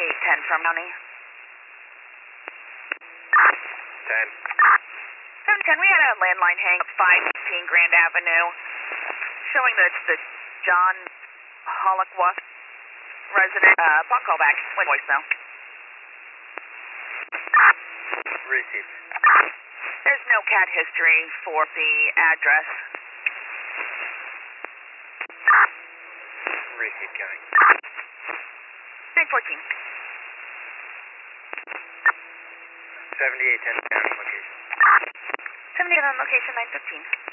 810 from County. 10. 710, we had a landline hang up 515 Grand Avenue, showing that it's the John Hollickwa resident. Phone call back, voicemail. Received. There's no cat history for the address. Received, County. 914. 7810 County location. 78 on location, 915.